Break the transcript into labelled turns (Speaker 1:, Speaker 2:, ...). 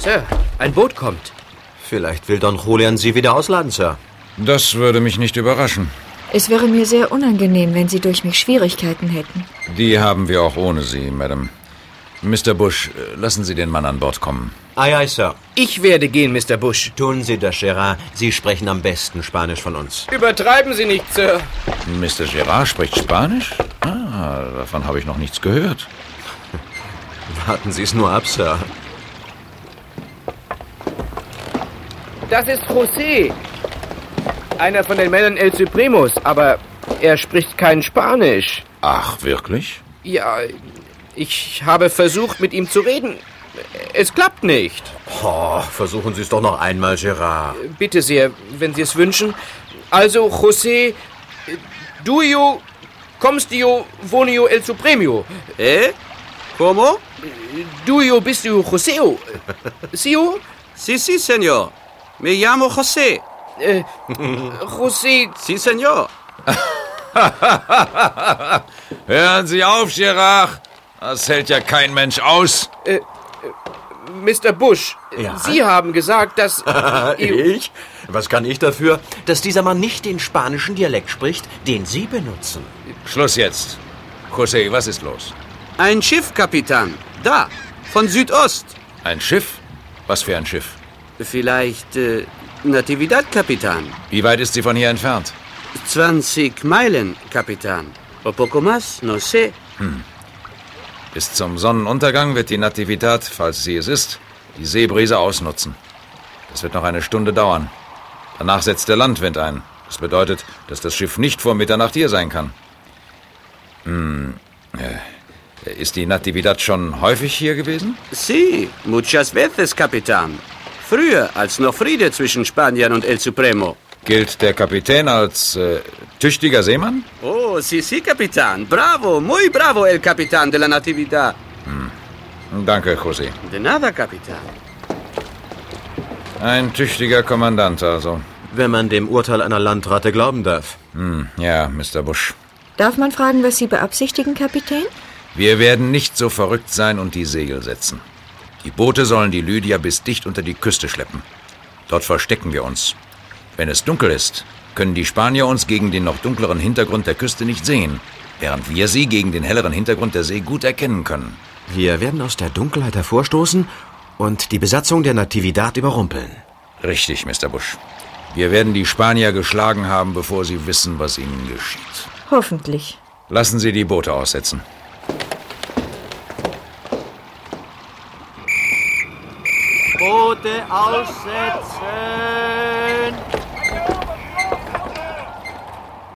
Speaker 1: Sir, ein Boot kommt.
Speaker 2: Vielleicht will Don Julian Sie wieder ausladen, Sir.
Speaker 3: Das würde mich nicht überraschen.
Speaker 4: Es wäre mir sehr unangenehm, wenn Sie durch mich Schwierigkeiten hätten.
Speaker 3: Die haben wir auch ohne Sie, Madame. Mr. Bush, lassen Sie den Mann an Bord kommen.
Speaker 2: Aye, aye, Sir.
Speaker 1: Ich werde gehen, Mr. Bush.
Speaker 2: Tun Sie das, Gerard. Sie sprechen am besten Spanisch von uns.
Speaker 1: Übertreiben Sie nicht, Sir.
Speaker 3: Mr. Gerard spricht Spanisch? Davon habe ich noch nichts gehört.
Speaker 2: Warten Sie es nur ab, Sir.
Speaker 1: Das ist José. Einer von den Männern El Supremos, aber er spricht kein Spanisch.
Speaker 3: Ach, wirklich?
Speaker 1: Ja, ich habe versucht, mit ihm zu reden. Es klappt nicht.
Speaker 2: Oh, versuchen Sie es doch noch einmal, Gerard.
Speaker 1: Bitte sehr, wenn Sie es wünschen. Also, José, duyo, comstio, vonio El Supremo.
Speaker 2: ¿Cómo?
Speaker 1: Duyo bist du Joseo. Sio?
Speaker 2: Sí, sí, señor. Me llamo José.
Speaker 1: José.
Speaker 2: Sí, señor.
Speaker 3: Hören Sie auf, Gerard. Das hält ja kein Mensch aus.
Speaker 1: Mr. Bush,
Speaker 2: Ja?
Speaker 1: Sie haben gesagt, dass...
Speaker 2: Ich? Was kann ich dafür, dass dieser Mann nicht den spanischen Dialekt spricht, den Sie benutzen?
Speaker 3: Schluss jetzt. José, was ist los?
Speaker 5: Ein Schiff, Kapitän. Da, von Südost.
Speaker 3: Ein Schiff? Was für ein Schiff?
Speaker 5: Vielleicht Natividad, Kapitän.
Speaker 3: Wie weit ist sie von hier entfernt?
Speaker 5: 20 Meilen, Kapitän. O poco más, no sé.
Speaker 3: Bis zum Sonnenuntergang wird die Natividad, falls sie es ist, die Seebrise ausnutzen. Das wird noch eine Stunde dauern. Danach setzt der Landwind ein. Das bedeutet, dass das Schiff nicht vor Mitternacht hier sein kann. Ist die Natividad schon häufig hier gewesen?
Speaker 5: Sí, muchas veces, Kapitän. Früher, als noch Friede zwischen Spaniern und El Supremo.
Speaker 3: Gilt der Kapitän als tüchtiger Seemann?
Speaker 5: Oh, sí, sí, Kapitän. Bravo, muy bravo, el Capitán de la Natividad.
Speaker 3: Danke, José.
Speaker 5: De nada, Kapitän.
Speaker 3: Ein tüchtiger Kommandant also.
Speaker 2: Wenn man dem Urteil einer Landratte glauben darf.
Speaker 3: Ja, Mr. Bush.
Speaker 4: Darf man fragen, was Sie beabsichtigen, Kapitän?
Speaker 3: Wir werden nicht so verrückt sein und die Segel setzen. Die Boote sollen die Lydia bis dicht unter die Küste schleppen. Dort verstecken wir uns. Wenn es dunkel ist, können die Spanier uns gegen den noch dunkleren Hintergrund der Küste nicht sehen, während wir sie gegen den helleren Hintergrund der See gut erkennen können.
Speaker 2: Wir werden aus der Dunkelheit hervorstoßen und die Besatzung der Natividad überrumpeln.
Speaker 3: Richtig, Mr. Bush. Wir werden die Spanier geschlagen haben, bevor sie wissen, was ihnen geschieht.
Speaker 4: Hoffentlich.
Speaker 3: Lassen Sie die Boote aussetzen.
Speaker 2: Boote aussetzen!